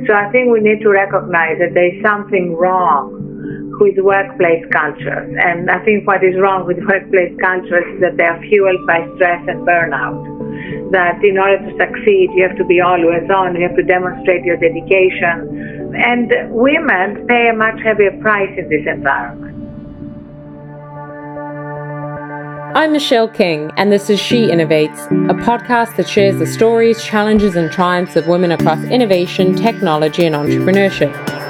So I think we need to recognize that there is something wrong with workplace cultures. And I think what is wrong with workplace cultures is that they are fueled by stress and burnout. That in order to succeed, you have to be always on, you have to demonstrate your dedication. And women pay a much heavier price in this environment. I'm Michelle King, and this is She Innovates, a podcast that shares the stories, challenges, and triumphs of women across innovation, technology, and entrepreneurship.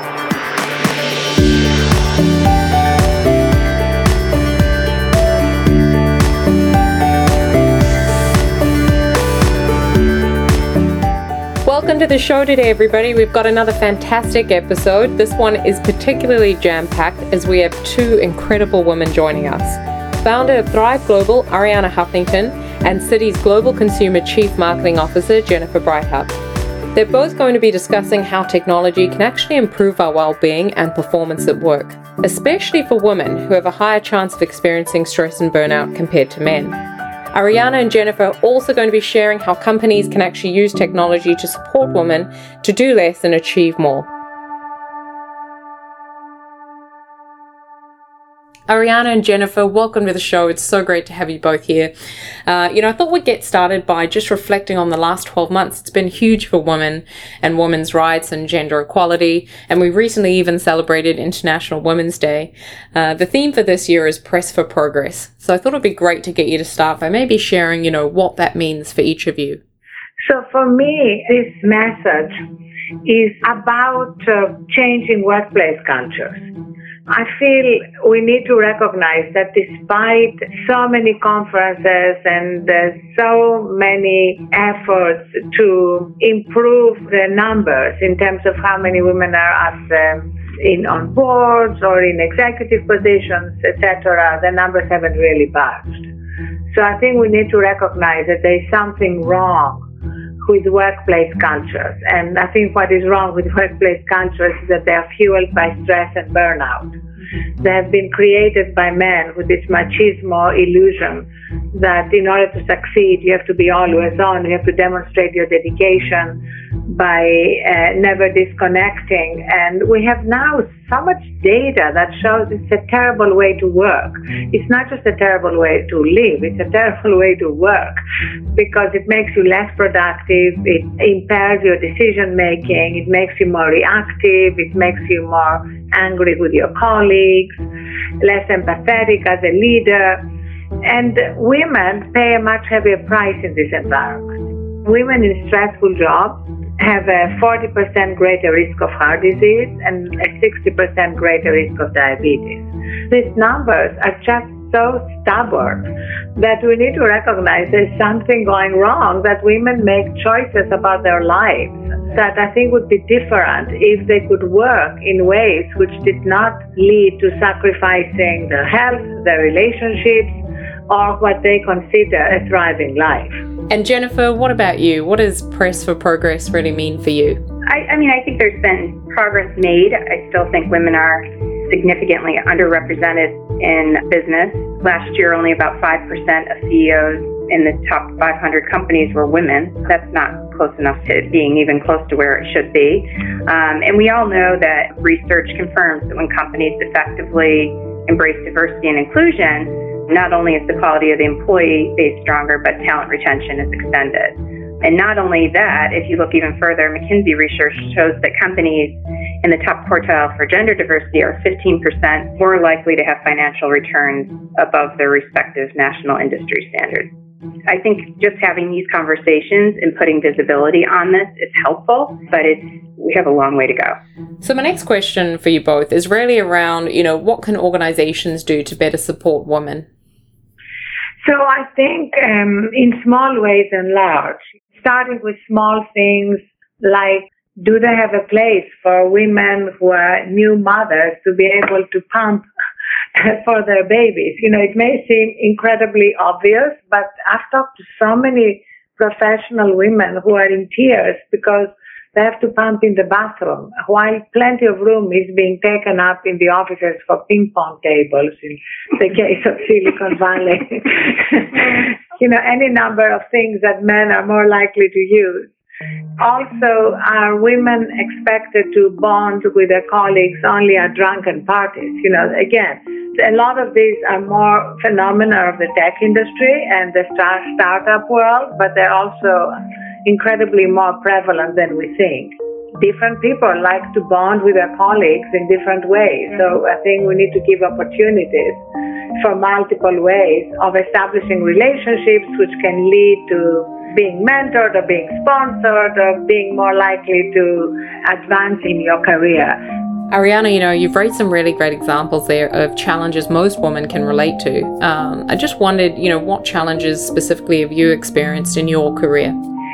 Welcome to the show today, everybody. We've got another fantastic episode. This one is particularly jam-packed as we have two incredible women joining us. Founder of Thrive Global, Arianna Huffington, and Citi's Global Consumer Chief Marketing Officer, Jennifer Breithaupt. They're both going to be discussing how technology can actually improve our well-being and performance at work, especially for women who have a higher chance of experiencing stress and burnout compared to men. Arianna and Jennifer are also going to be sharing how companies can actually use technology to support women to do less and achieve more. Arianna and Jennifer, welcome to the show. It's so great to have you both here. I thought we'd get started by just reflecting on the last 12 months. It's been huge for women and women's rights and gender equality, and we recently even celebrated International Women's Day. The theme for this year is Press for Progress. So I thought it'd be great to get you to start by maybe sharing, what that means for each of you. So for me, this message is about changing workplace cultures. I feel we need to recognize that despite so many conferences and so many efforts to improve the numbers in terms of how many women are on boards or in executive positions, etc., the numbers haven't really budged. So I think we need to recognize that there is something wrong with workplace cultures. And I think what is wrong with workplace cultures is that they are fueled by stress and burnout. They have been created by men with this machismo illusion that in order to succeed, you have to be always on, you have to demonstrate your dedication by never disconnecting. And we have now so much data that shows it's a terrible way to work. It's not just a terrible way to live, it's a terrible way to work because it makes you less productive, it impairs your decision making, it makes you more reactive, it makes you more angry with your colleagues, less empathetic as a leader. And women pay a much heavier price in this environment. Women in stressful jobs have a 40% greater risk of heart disease and a 60% greater risk of diabetes. These numbers are just so stubborn that we need to recognize there's something going wrong, that women make choices about their lives that I think would be different if they could work in ways which did not lead to sacrificing their health, their relationships, or what they consider a thriving life. And Jennifer, what about you? What does Press for Progress really mean for you? I think there's been progress made. I still think women are significantly underrepresented in business. Last year, only about 5% of CEOs in the top 500 companies were women. That's not close enough to being even close to where it should be. And we all know that research confirms that when companies effectively embrace diversity and inclusion, not only is the quality of the employee base stronger, but talent retention is extended. And not only that, if you look even further, McKinsey research shows that companies in the top quartile for gender diversity are 15% more likely to have financial returns above their respective national industry standards. I think just having these conversations and putting visibility on this is helpful, but we have a long way to go. So my next question for you both is really around, what can organizations do to better support women? So I think in small ways and large, starting with small things like, do they have a place for women who are new mothers to be able to pump for their babies? It may seem incredibly obvious, but I've talked to so many professional women who are in tears because they have to pump in the bathroom, while plenty of room is being taken up in the offices for ping pong tables in the case of Silicon Valley. Any number of things that men are more likely to use. Also, are women expected to bond with their colleagues only at drunken parties? Again, a lot of these are more phenomena of the tech industry and the startup world, but they're also incredibly more prevalent than we think. Different people like to bond with their colleagues in different ways. So I think we need to give opportunities for multiple ways of establishing relationships which can lead to being mentored or being sponsored or being more likely to advance in your career. Arianna, you've raised some really great examples there of challenges most women can relate to. I just wondered, what challenges specifically have you experienced in your career?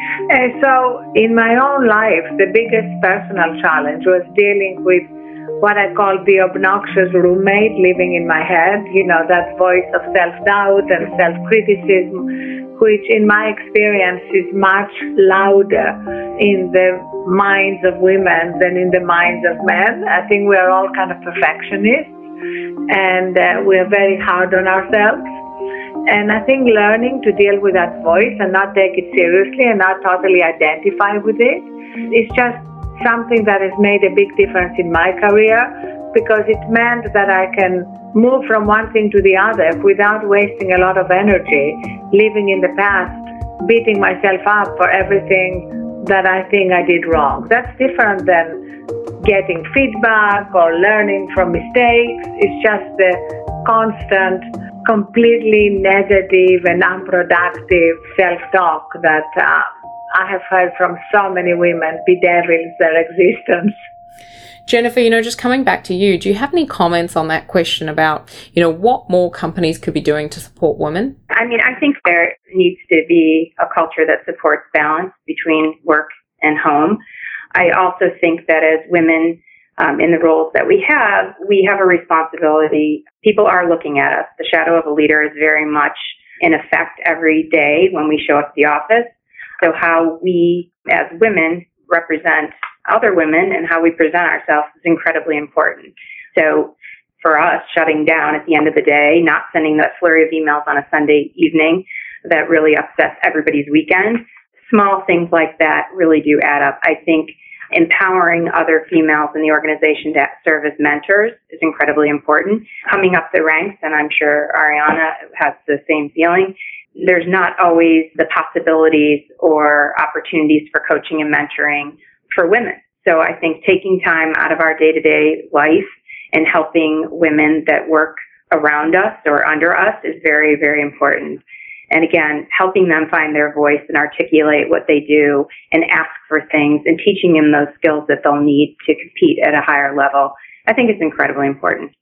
So in my own life, the biggest personal challenge was dealing with what I call the obnoxious roommate living in my head, that voice of self-doubt and self-criticism, which in my experience is much louder in the minds of women than in the minds of men. I think we are all kind of perfectionists and we are very hard on ourselves. And I think learning to deal with that voice and not take it seriously and not totally identify with it is just something that has made a big difference in my career, because it meant that I can move from one thing to the other without wasting a lot of energy living in the past, beating myself up for everything that I think I did wrong. That's different than getting feedback or learning from mistakes. It's just the constant, completely negative and unproductive self-talk that I have heard from so many women bedevils their existence. Jennifer, just coming back to you, do you have any comments on that question about, what more companies could be doing to support women? I think there needs to be a culture that supports balance between work and home. I also think that as women in the roles that we have a responsibility. People are looking at us. The shadow of a leader is very much in effect every day when we show up at the office. So how we as women represent other women and how we present ourselves is incredibly important. So for us, shutting down at the end of the day, not sending that flurry of emails on a Sunday evening that really upsets everybody's weekend, small things like that really do add up. I think empowering other females in the organization to serve as mentors is incredibly important. Coming up the ranks, and I'm sure Arianna has the same feeling, there's not always the possibilities or opportunities for coaching and mentoring for women. So I think taking time out of our day-to-day life and helping women that work around us or under us is very, very important. And again, helping them find their voice and articulate what they do and ask for things and teaching them those skills that they'll need to compete at a higher level, I think it's incredibly important.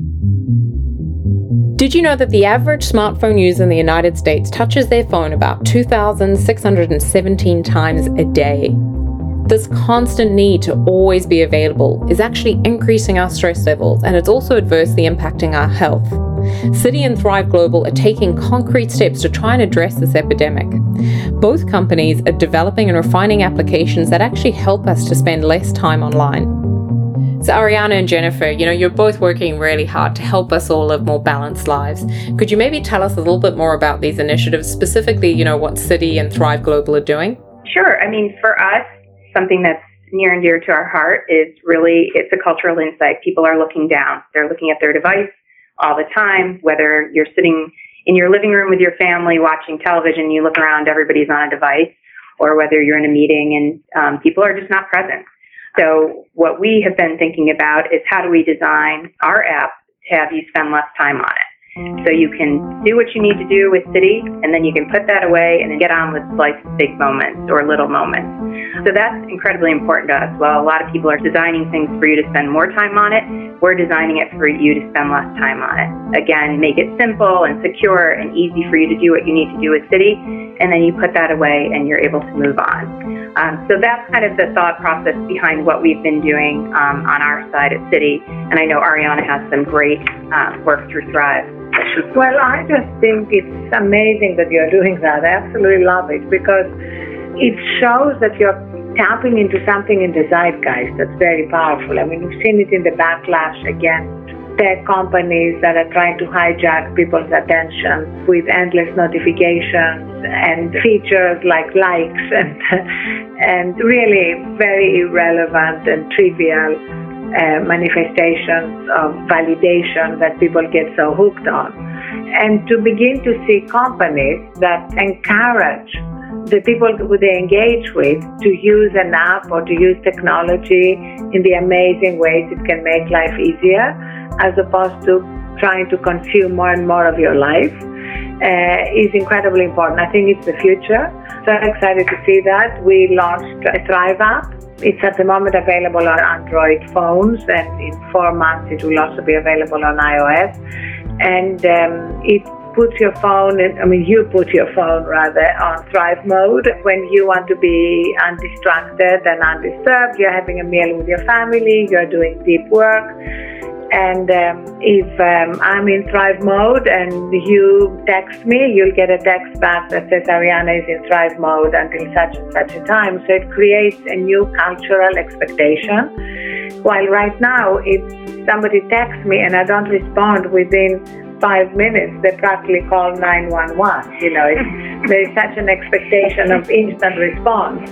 Did you know that the average smartphone user in the United States touches their phone about 2,617 times a day? This constant need to always be available is actually increasing our stress levels, and it's also adversely impacting our health. Citi and Thrive Global are taking concrete steps to try and address this epidemic. Both companies are developing and refining applications that actually help us to spend less time online. So Arianna and Jennifer, you're both working really hard to help us all live more balanced lives. Could you maybe tell us a little bit more about these initiatives, specifically, what Citi and Thrive Global are doing? Sure. For us, something that's near and dear to our heart is really, it's a cultural insight. People are looking down. They're looking at their device all the time, whether you're sitting in your living room with your family watching television, you look around, everybody's on a device, or whether you're in a meeting and people are just not present. So what we have been thinking about is how do we design our app to have you spend less time on it. So you can do what you need to do with Citi, and then you can put that away and then get on with life's big moments or little moments. So that's incredibly important to us. While a lot of people are designing things for you to spend more time on it, we're designing it for you to spend less time on it. Again, make it simple and secure and easy for you to do what you need to do with Citi, and then you put that away and you're able to move on. So that's kind of the thought process behind what we've been doing on our side at Citi. And I know Arianna has some great work through Thrive. Well, I just think it's amazing that you're doing that. I absolutely love it because it shows that you're tapping into something in the zeitgeist that's very powerful. We've seen it in the backlash against tech companies that are trying to hijack people's attention with endless notifications and features like likes and really very irrelevant and trivial manifestations of validation that people get so hooked on. And to begin to see companies that encourage the people who they engage with to use an app or to use technology in the amazing ways it can make life easier, as opposed to trying to consume more and more of your life, is incredibly important. I think it's the future. So I'm excited to see that. We launched a Thrive app. It's at the moment available on Android phones, and in 4 months it will also be available on iOS. And it puts your phone, you put your phone rather on Thrive mode when you want to be undistracted and undisturbed. You're having a meal with your family, you're doing deep work. And if I'm in Thrive mode and you text me, you'll get a text back that says Arianna is in Thrive mode until such and such a time. So it creates a new cultural expectation. While right now, if somebody texts me and I don't respond within 5 minutes, they practically call 911. There is such an expectation of instant response.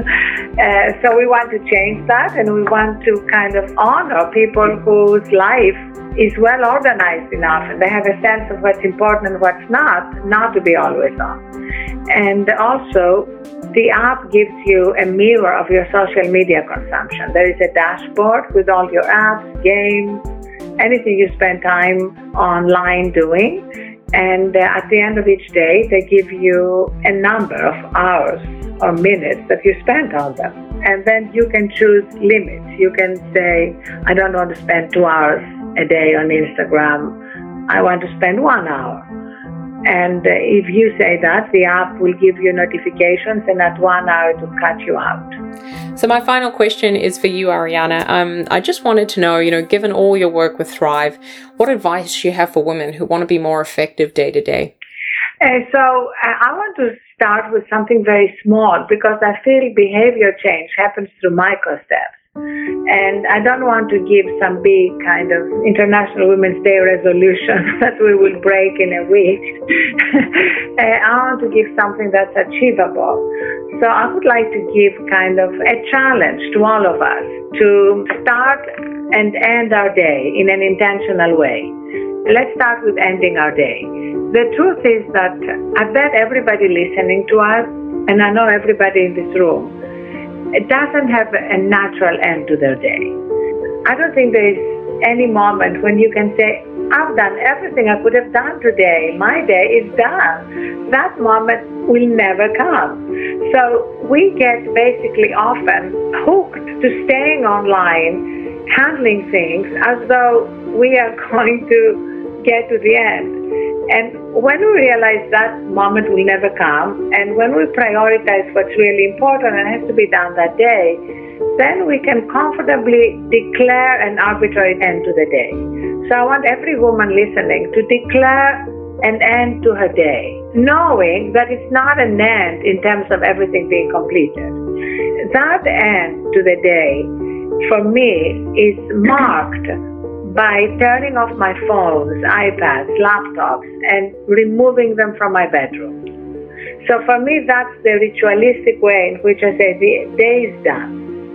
So we want to change that, and we want to kind of honor people whose life is well organized enough, and they have a sense of what's important and what's not to be always on. And also, the app gives you a mirror of your social media consumption. There is a dashboard with all your apps, games, anything you spend time online doing. And at the end of each day, they give you a number of hours or minutes that you spent on them. And then you can choose limits. You can say, I don't want to spend 2 hours a day on Instagram. I want to spend 1 hour. And if you say that, the app will give you notifications, and at 1 hour it will cut you out. So my final question is for you, Arianna. I just wanted to know, given all your work with Thrive, what advice do you have for women who want to be more effective day to day? So I want to start with something very small, because I feel behavior change happens through micro steps. And I don't want to give some big kind of International Women's Day resolution that we will break in a week. I want to give something that's achievable. So I would like to give kind of a challenge to all of us to start and end our day in an intentional way. Let's start with ending our day. The truth is that I bet everybody listening to us, and I know everybody in this room, it doesn't have a natural end to their day. I don't think there is any moment when you can say, I've done everything I could have done today. My day is done. That moment will never come. So we get basically often hooked to staying online, handling things as though we are going to get to the end. And when we realize that moment will never come, and when we prioritize what's really important and has to be done that day, then we can comfortably declare an arbitrary end to the day. So I want every woman listening to declare an end to her day, knowing that it's not an end in terms of everything being completed. That end to the day, for me, is marked by turning off my phones, iPads, laptops, and removing them from my bedroom. So for me, that's the ritualistic way in which I say the day is done.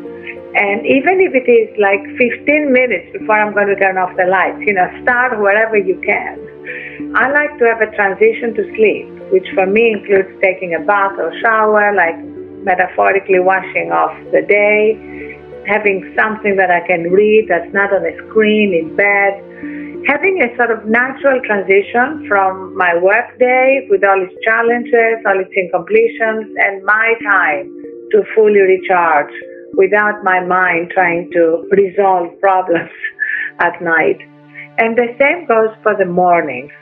And even if it is like 15 minutes before I'm going to turn off the lights, start wherever you can. I like to have a transition to sleep, which for me includes taking a bath or shower, like metaphorically washing off the day, having something that I can read that's not on a screen in bed, having a sort of natural transition from my work day with all its challenges, all its incompletions, and my time to fully recharge without my mind trying to resolve problems at night. And the same goes for the mornings.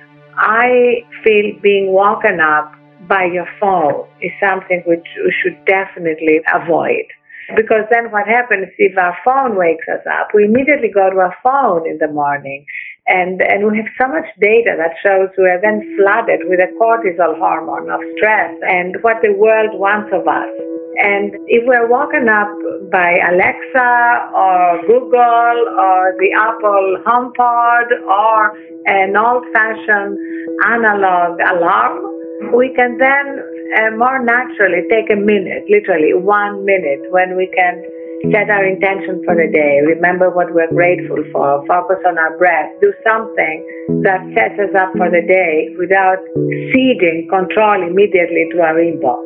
I feel being woken up by your phone is something which we should definitely avoid. Because then what happens if our phone wakes us up, we immediately go to our phone in the morning, and we have so much data that shows we are then flooded with a cortisol hormone of stress and what the world wants of us And if we're woken up by Alexa or Google or the Apple HomePod or an old-fashioned analog alarm, we can then more naturally take a minute, literally 1 minute, when we can set our intention for the day, remember what we're grateful for, focus on our breath, do something that sets us up for the day without ceding control immediately to our inbox.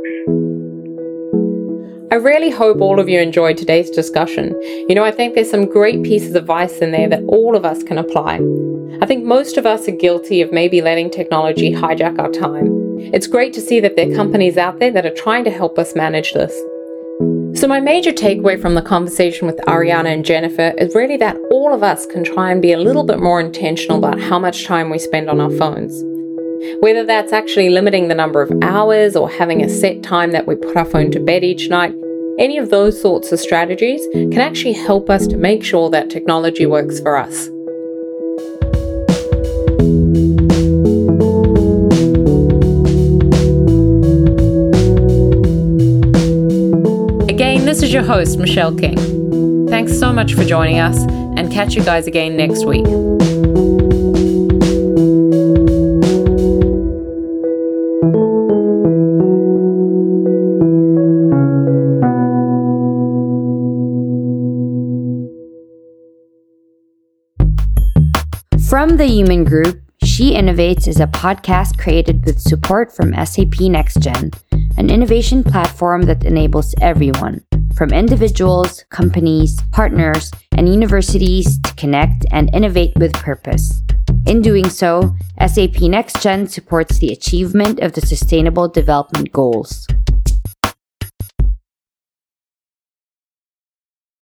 I really hope all of you enjoyed today's discussion. I think there's some great pieces of advice in there that all of us can apply. I think most of us are guilty of maybe letting technology hijack our time. It's great to see that there are companies out there that are trying to help us manage this. So my major takeaway from the conversation with Arianna and Jennifer is really that all of us can try and be a little bit more intentional about how much time we spend on our phones. Whether that's actually limiting the number of hours or having a set time that we put our phone to bed each night, any of those sorts of strategies can actually help us to make sure that technology works for us. Again, this is your host, Michelle King. Thanks so much for joining us, and catch you guys again next week. From the Human Group, She Innovates is a podcast created with support from SAP NextGen, an innovation platform that enables everyone, from individuals, companies, partners, and universities to connect and innovate with purpose. In doing so, SAP NextGen supports the achievement of the Sustainable Development Goals.